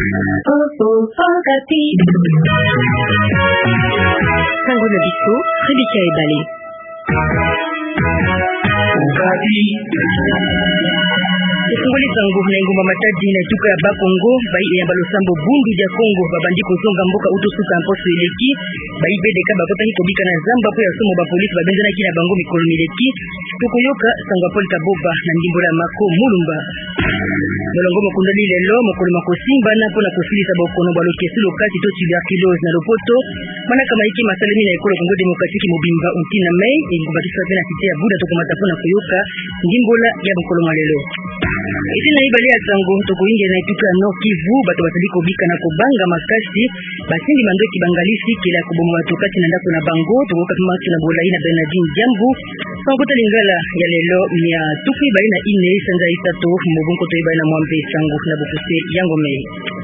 Sango na biso, Rebecca Ebale. Esungoli zangu na ngoma matadi na tuka ya Bakongo bai ya balosambo bundu ya Kongo babandi kozonga mboka utosuka mposo eleki bai bedeka bakotaki kobika na zamba po ya somo ba polisi babenzana kina bango mikolo mileki tukoyoka sango Paul Kaboba na ndimbola mako mulumba molongo mokundali lelo mokolo makosimba na pona kosilisa bokono balokesi lokati to tuberculose na lopoto mana kama iki masalemi na ekolo Kongo Demokratiki mobimba untina mai engubakisa tena site ya buda tokomata pona koyoka ndimbola ya bokolo malelo iti na ibali ya sango toko inge na ituka no Kivu bato batali kobika na kobanga makasi basindi mandoki bangalisi kila kuboma bato kati na ndako na bango toko kapimaki na bolai na Bernardine Jambu sango lingala ya lelo ya tuki bai na ine sanza isato mobonko to ibai na mwambe sango na bokuse yango mei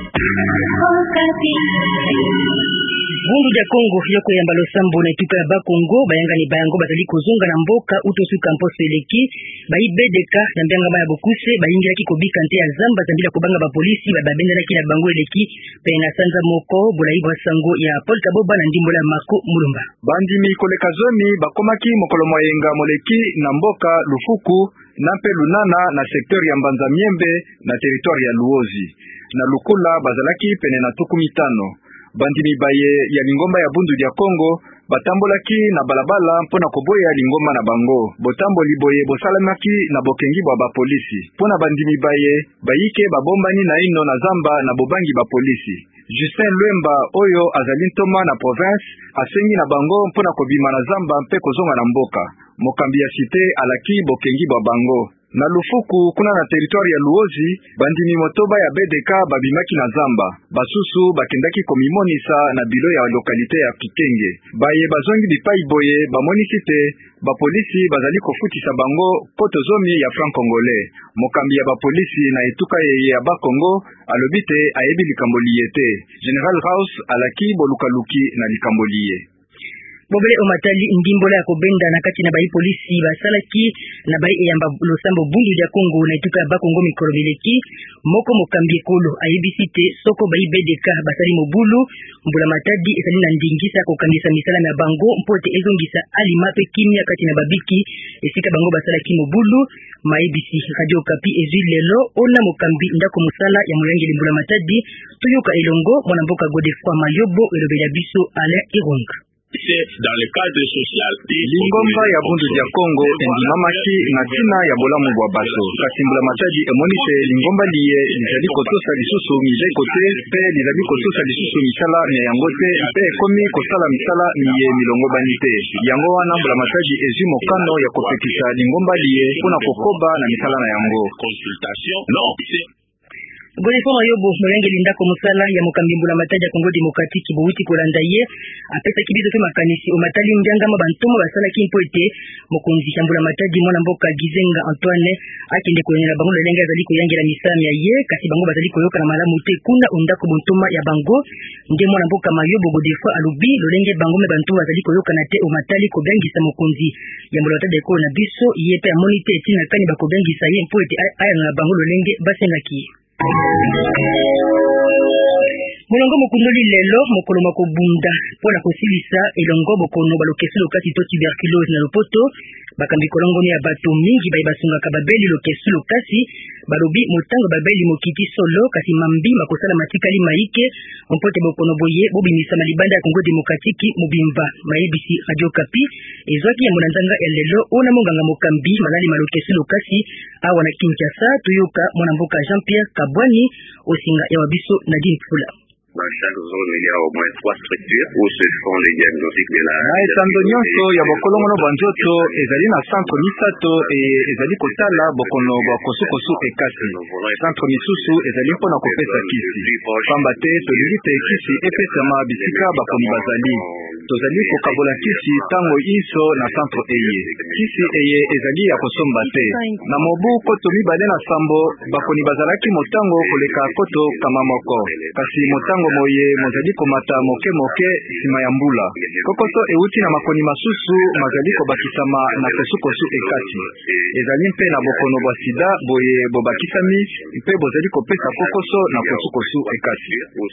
bundu ya Kongo yoko ya mbalosambo na ituka ya Bakongo bayanga ni bayango batali kozonga na mboka utosuka mposo eleki bai bedeka na mbianga ba ya bokuse bayingira ki kobika nte ya zamba zambila kobanga ba polisi babendana ki na bango eleki pe na sanza moko bolai bwa sango ya Paul Kaboba na ndimbola mako mulumba bandimi koleka zoni bakomaki mokolo moyenga moleki na mboka lufuku na pe lunana na sekteur ya Mbanza Miembe na territoire ya Luozi na Lukula bazalaki pene na tuku mitano bandimi baye ya lingomba ya bundu ya Kongo batambolaki na balabala mpona koboya lingomba na bango botambo liboye bosalamaki na bokengi bwa ba polisi mpona bandimi baye bayike babombani na ino na zamba na bobangi ba polisi Justin Lwemba oyo azali ntoma na province asengi na bango mpona kobima na zamba mpe kozonga na mboka mokambi ya cité alaki bokengi bwa bango na lufuku kuna na territoire ya Luozi bandimi motoba ya BDK babimaki na zamba basusu bakendaki komimonisa na bilo ya lokalite ya Pikenge baye bazongi bipai boye bamonisi te ba polisi bazali kofutisa bango poto zomi ya franc congolais mokambi ya ba polisi na etuka ya Bakongo alobi te ayebi likambo liye te General House alaki bolukaluki na likambo liye bobele omatali ndimbola ya kobenda na kati na bai polisi basalaki na bai eyamba losambo bundu ya Kongo na etuka ya Bakongo mikolo mileki moko mokambi ekolo ayebisi te soko bai BDK basali mobulu mbula matadi ezali na ndingisa kokangisa misala na bango mpote ezongisa alima pe kimia kati na babiki esika bango basalaki mobulu maebisi Radio Kapi ezwi lelo ona mokambi ndako musala ya moyangeli mbula matadi tuyoka elongo mwana mboka Godefroid Mayobo elobela biso Alain Irung. Dans le cadre social lingomba ya bundu ya Kongo endimamaki na tina ya bolamu bwa bato kasi mbula matadi emonise lingomba liye lizali kotosa lisusu mize kote pe lizali kotosa lisusu misala na yango te pe ekomi kosala misala miye milongo bani te yango wana mbula matadi ezwi mokano ya kopekisa lingomba liye mpona kokoba na misala na yango consultation non Godefroid Mayobo moyangeli ndako musala ya mokambi mbula matadi ya Kongo Demokratiki bouti kolanda ye apesa kibizo pe makanisi omatali mbiangama bantomo basalaki mpoete mokonzi ya mbula matadi mwana mboka Gizenga Antoine akende koyangela bango lolenge azali koyangela misala ya ye kasi bango bazali koyoka na malamu te kuna ondako bontoma ya bango nde mwana mboka Mayobo Godefroid alubi lolenge bango me bantomo bazali koyoka na te omatali kobengisa mokonzi ya mbula matadi ko na biso ye pe amoni te tina kani bakobengisa ye mpoete aya na bango lolenge basengaki Mulongo mokundoli lelo mokolo makobunda pona kosilisa elongo bokono balokesi lokati to tuberculose na lopoto bakambi kolongoni ya bato mingi bai basungaka babeli lokesi lokasi balobi motango babeli mokiti solo kasi mambi makosala matikali maike mpote bokono boye bobimisa malibanda ya Kongo Demokratiki mobimba maibisi Radio Kapi ezwaki ya monanzanga ya lelo ona monganga mokambi malali malokesi lokasi awa na Kinshasa tuyoka mwana mboka Jean-Pierre Kabwani osinga ya wabiso Nadine Fula. Dans chaque zone, il y a au moins 3 structures où se font les diagnostics de la etando nyonso ya bokolongono banzoto ezali na centre misato ezali kotala bokono bwa kosukosu ekasi centre misusu ezali mpona kopesa kisi pamba te tolingi te kisi epesama bisika bakoni bazali tozali kokabola kisi tango iso na centre eye kisi eye ezali ya kosomba te na mobu koto mibale na sambo bakoni bazalaki motango koleka koto kama moko kasi motango moye mozali komata moke moke sima ya mbula. Kokoso euti na makoni masusu mazali kobakisama na kosukosu ekati. Ezali mpe na bokono bwa sida boye bobakisami mpe bozali kopesa kokoso na kosukosu ekati.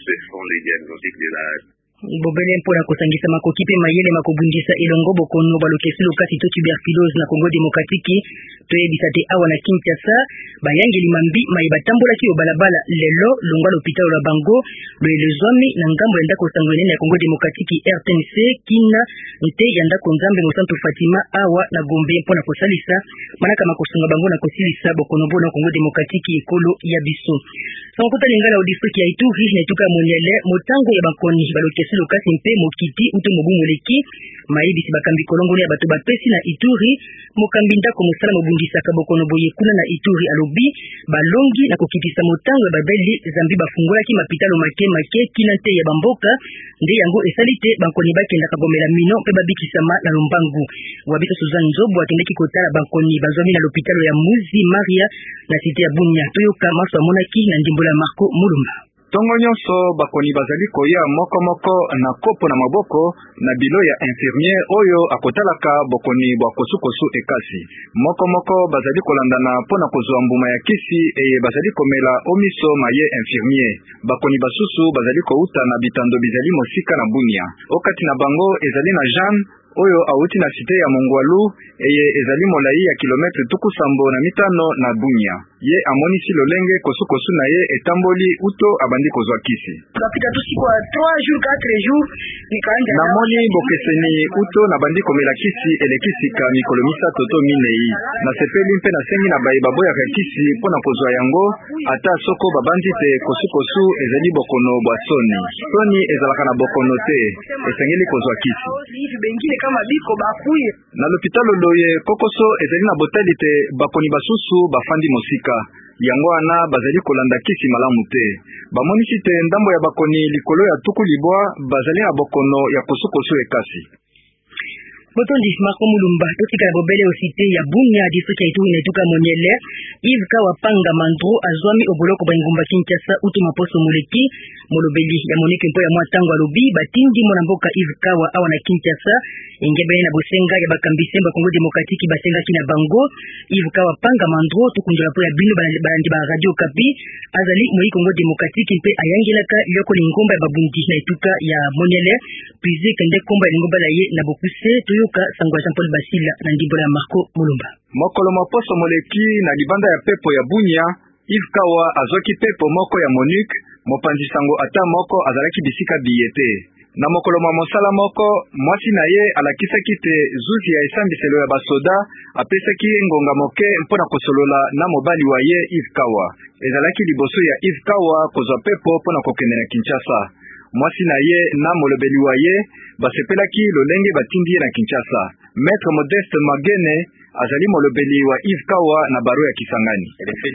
Bobele mpona kosangisa makoki pe mayele makobundisa elongo bokono balokesi lokati to tuberculose na Kongo Demokratiki toyebisa te awa na Kinshasa bayangeli mambi mai batambolaki obalabala lelo longwa l'hôpital la Bango lo elezwami na ngambo ya ndako sangwene ya Kongo Demokratiki RTNC kina nte ya ndako nzambe Mosantu Fatima awa na Gombe mpona kosalisa manaka makosunga bango na kosilisa bokono bona Kongo Demokratiki ekolo ya biso sankuta lingala au district ya Ituri na tuka monele motango ya bakoni balokesi lokasi mpe mokiti uto mobumoleki maibisi bakambi kolongo ya bato bapesi na Ituri mokambi ndako mosala mobundisaka bokono boye kuna na Ituri alobi balongi na kokitisa motango ya babeli zambi bafungolaki mapitalo make kina te ya bamboka nde yango esalite bankoni bakenda kagomela mino mpe babikisama na lombangu wabisa Suzanne Nzobo akendaki kotala bankoni bazwami na l'hôpital ya Muzi Maria na site ya Bunya toyoka maso monaki na ndimbola Marco Mulumba. Tongo nyonso bakoni bazali koya moko na kopo na maboko na bilo ya infirmier oyo akotalaka bokoni bwa kosukosu ekasi. Moko bazali kolandana pona kozwa mbuma ya kisi eye bazali komela omiso maye infirmier. Bakoni basusu bazali kouta na bitando bizali mosika na Bunia. Okati na bango ezali na Jean oyo auti na site ya Mongwalu eye ezali molai ya kilometre tuku sambo na mitano na Bunia. Ye amonisi lolenge kosukosu na ye etamboli uto abandi kozwa kisi. Kapita tusi kwa 3 jours 4 jours nikaanja na moni bokeseni uto na bandi komela kisi elekisi ka mikolo misato to minei na sepeli mpe na sengi na bayi baboya ka kisi pona kozwa yango ata soko babandi te kosukosu ezali bokono bwa soni ezalaka na bokono te esengeli kozwa kisi kama biko bakuye na l'hôpital loye kokoso ezali na botali te bakoni basusu bafandi mosika yango ana bazali kolanda kisi malamu te bamonisi te ndambo ya bakoni likolo ya tuku libwa bazali na bokono ya kosukosu ekasi. Botondi Marco Mulumba totika bobele osite ya Bunya district ya Ituri na tuka monyele Yves Kawa Panga Mandro azwami oboloko bangumba Kinshasa utu maposo moleki molobeli ya monike mpo ya mwatango alobi batindi mona mboka Yves Kawa awa na Kinshasa ingebele na bosenga ya bakambisemba Kongo Demokratiki basenga kina bango Yves Kawa Panga Mandro tukunjola po ya bino balandi ba Radio Kapi azali moi Kongo Demokratiki mpe ayangelaka yoko lingomba ya babundi na tuka ya monyele pizi kende komba lingomba la ye na bokuse toyoka sangwa Jean-Paul Basila na ndimbola ya Marco Mulumba. Mokolo maposo moleki na libanda ya pepo ya Bunya Yves Kawa azoki pepo moko ya Monique mopanzi sango ata moko azalaki bisika biyete. Na mokolo mwa mosala moko mwasi na ye alakisaki te zuzi ya esambiselo ya basoda apesaki ngonga moke mpona kosolola na mobali wa ye Yves Kawa. Ezalaki liboso ya Yves Kawa kozwa pepo mpona kokende na Kinshasa. Mwasi na ye na molobeli wa ye basepelaki lolenge batindi ye na Kinshasa. Maître Modeste Magene azali molobeli wa Yves Kawa na baro ya Kisangani.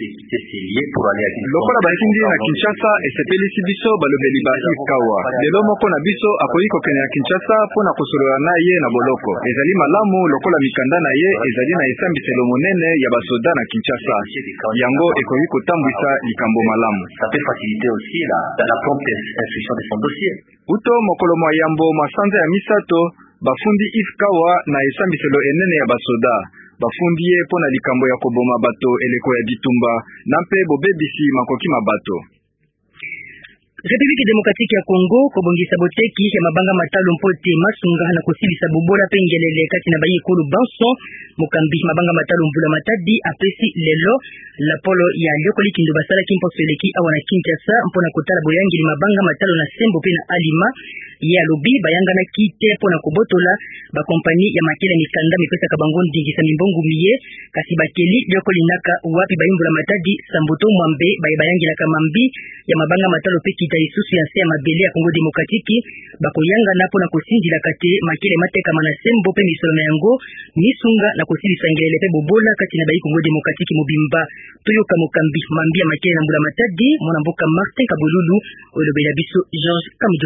Lokola batindi na Kinshasa esepelisi biso balobeli ba Yves Kawa. Lelo moko na biso akoyi kokende na Kinshasa pona kosolola na ye na boloko. Ezali malamu lokola mikanda na ye ezali na esambiselo monene ya basoda na Kinshasa. Yango ekoyi kotambwisa likambo malamu. Ça peut faciliter aussi la prompte instruction de son dossier. Uto mokolo mwa yambo masanza ya misato bafundi Yves Kawa na esambiselo enene ya basoda. Bafundi ye pona likambo ya koboma bato eleko ya bitumba na mpe bobebisi makoki mabato. République démocratique ya Congo kobongisa boteki ya mabanga matalo mpote masunga na kosilisa bobola pengelele kati na bayi ekolo banso mokambi mabanga matalo mbula matadi apesi lelo la polo ya liokoli kindo basala kimposeleki awa na Kinshasa mpona kotala boyangeli mabanga matalo na sembo pe na alima ya lobi bayanga na kite pona kobotola ba kompani ya makele mikanda mipesa kabango ndingisa mimbongu miye kasi bakeli liokoli naka wapi bayimbula matadi samboto mwambe bayangela kamambi ya mabanga matalo pe kita isusu ya sema mabele ya Kongo Demokratiki bakoyanga napo na kosindila kate makele mateka mana sembo pe misolo na yango misunga na kosilisa ngelele pe bobola kati na bayi Kongo Demokratiki mobimba toyoka mokambi mambi ya makele na mbula matadi mwana mboka Martin Kabululu olobela biso George Kamidova.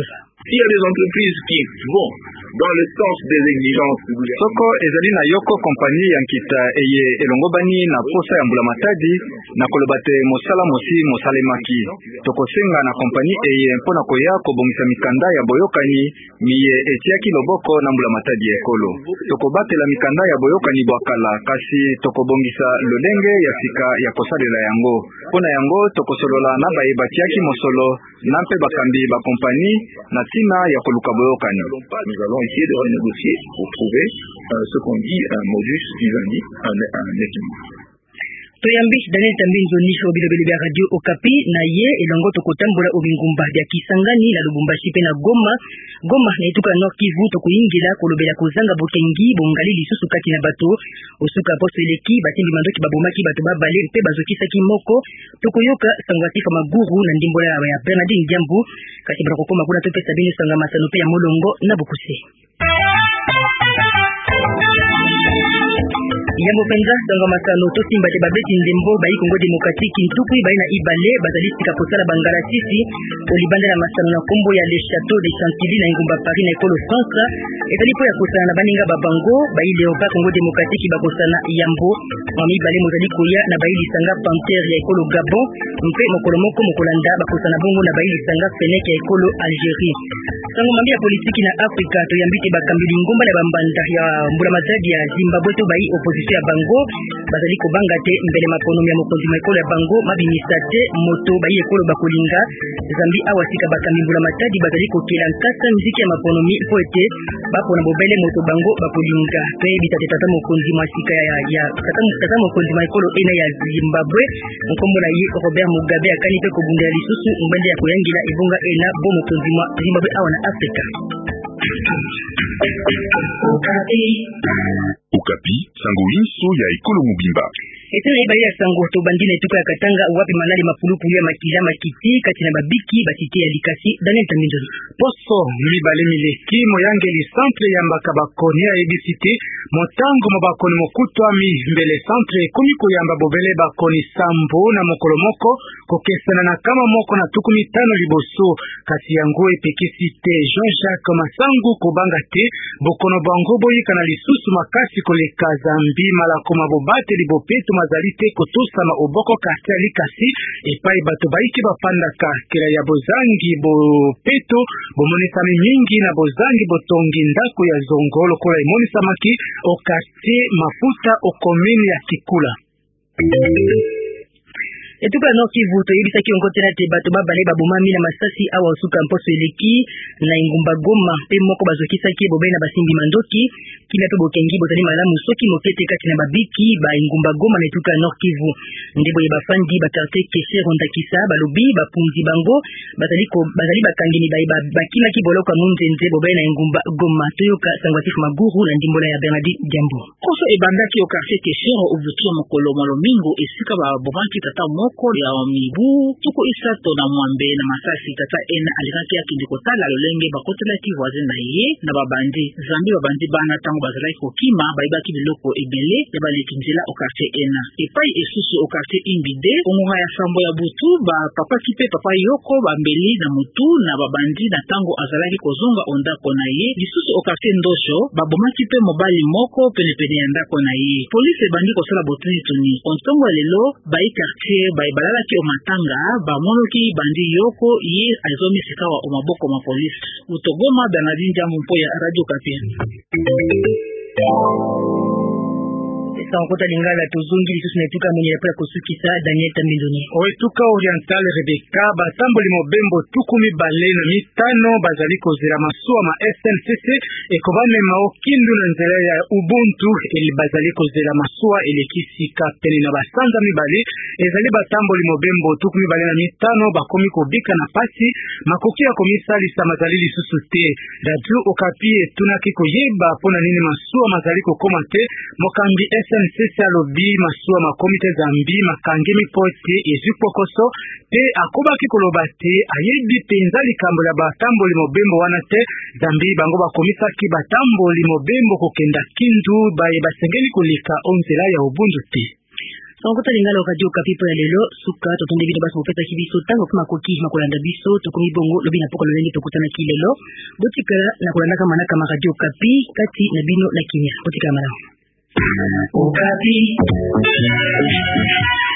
S'il y a des entreprises qui vont dans le sens des exigences du gouvernement, soko ezali na yoko kompani ya nkita eye elongobani na posa ya mbula matadi na kolobate mosala mosi mosalemaki. Tokosenga na kompani eye mpona koya kobongisa mikanda ya boyokani miye etiaki loboko na mbula matadi ya ekolo. Tokobatela mikanda ya boyokani bwakala kasi tokobongisa lolenge ya sika ya kosalela yango. Pona yango tokosolola na baye batiaki mosolo na mpe bakambi ba kompani na tina ya koluka boyokani. Nous allons essayer de renégocier pour trouver ce qu'on dit un modus vivendi, un équilibre. Toyambi Daniel Tambinzo nisho bilobele bya Radio Okapi na ye elongo tokotambola obingumba bya Kisangani la Lubumbashi pe na Goma na etuka Nord Kivu tokoyingila kolobela kozanga bokengi bongali lisusu kati na bato osuka poseleki batimbi mandoki babomaki bato babale pe bazokisaki moko tokoyoka sangwatifa maguru na ndimbola ya Bernardine Diambu kati bakokoma kuna topesa bino sanga masano pe ya molongo na bokuse. Yambo penza sanga masano to simba te babeti ndembo bayi Kongo Demokratiki ntukui bayi na ibale bazali sika kosala bangala sisi olibanda na masano na kombo ya Le Château de Chantilly na ngumba Paris na ekolo France etali po ya kosana na baninga babango bayi Leopa Kongo Demokratiki bakosana Yambo mami bale mozali koya na bayi lisanga Panthère ya ekolo Gabon mpe mokolo moko mokolanda bakosana bongo na bayi lisanga Fenech ya ekolo Algérie. Sango mambi ya politiki na Afrika to yambite bakambili ngomba na bambanda ya mbula matadi ya Zimbabwe to bayi opposition ya bango bazali kobanga te mbele makonomi ya mokonzi ekolo ya bango mabinisa te moto bayi ekolo bakolinga zambi awasika bakamimbula matadi bazali kokela nkasa miziki ya makonomi po ete bapona bobele moto bango bakolinga pe bitate tata mokonzi masika ya tata mokonzi ekolo ena ya Zimbabwe nkombo na ye Robert Mugabe akani pe kobundela lisusu mbende ya koyangila ibonga ena bo mokonzi Zimbabwe awa na Afrika. Okapi, sango inso ya ekolo mobimba. Etele ibali ya sango to bandina etuka ya Katanga wapi manali mapulupulu ya makila makiti kati na babiki basite ya likasi Daniel Tambinjoli. Poso mibale mileki moyangeli centre ya mbaka bakoni ya ebisite motango mabakoni mokutwa mi mbele centre komi koyamba bobele bakoni sambo na mokolo moko kokesana na kama moko na tukumi tano liboso kasi yango epekisi te Jean-Jacques Masangu kobanga te bokono bango boyika na lisusu makasi koleka zambi malakoma bobate libopeto mazali te kotosama oboko quartier likasi epai bato baiki bapandaka kela ya bozangi bopeto bomonisami mingi na bozangi botongi ndako ya zongo lokola emonisamaki o quartier mafuta o commune ya Kikula. Etuka Nord Kivu toyebisaki ongo tena te bato babale babomami na masasi awa osuka mposo eleki na engumba Goma pe moko bazokisaki bobe na basimbi mandoki kina pe bokengi bozali malamu soki mokete kati na babiki ba engumba Goma na etuka Nord Kivu ndebo ye bafandi ba quartier Kese Rondakisa balobi bapunzi bango bazali bakangini bakimaki boloko munzenze bobe na engumba Goma toyoka sangwatif maguru na ndimbola ya Bernardine Diambo. Koso ebandaki o quartier Kese obutu mokolo malomingo esika ba bomaki tata moko ya mibu tuko isato na mwambe na masasi tata ena alikaki akindi kotala lolenge bakotelaki voisin na ye na babandi zambi babandi bana tango bazalaki kokima baibaki biloko ebele ya balekinzela o quartier ena epai esusu o quartier Imbide ongonga ya sambo ya butu ba papa kipe papa yoko bambeli na mutu na babandi na tango azalaki kozonga ondako na ye lisusu o quartier Ndosho babomaki pe mobali moko penepene ya ndako na ye police ebandi kosala botuni tuni ontongo lelo bai quartier balalaki o matanga bamonoki bandi yoko ye azomisika wa maboko ma police utogoma Bernardine Diambo mpo ya Radio Okapi. Sankota lingala tozongi lisusu na etuka mwenye yapela kosukisa Daniel Tambindoni. Oetuka Oriental Rebecca batamboli mobembo tukumi bale na mitano bazali kozela masuwa ma SNCC ekobamema okindu na nzela ya Ubuntu eli bazali kozela masuwa elekisika pene na basanza mibale ezali batamboli mobembo tukumi bale na mitano bakomi kobika na pasi makoki ya komisalisa mazali lisusu te. Radio Okapi etunaki koyeba pona nini masuwa mazali kokoma te mokambi SNCC alobi masuwa makomite zambi makangemi pote ezupokoso te akobaki koloba te ayebi penza likambo ya batamboli mobembo wana te zambi bango bakomisaki batamboli mobembo kokenda kindu baye basengeli koleka onzela ya Ubuntu te. Songota lingalo radio kapipo ya lelo suka totonde bino baso pesa kibiso tango kuma koki makolanda biso tokomi bongo lobi na poko lolenge tokutana kilelo botikala na kolanda kama na kama radio kapi kati na bino na kimia botikala mara Okapi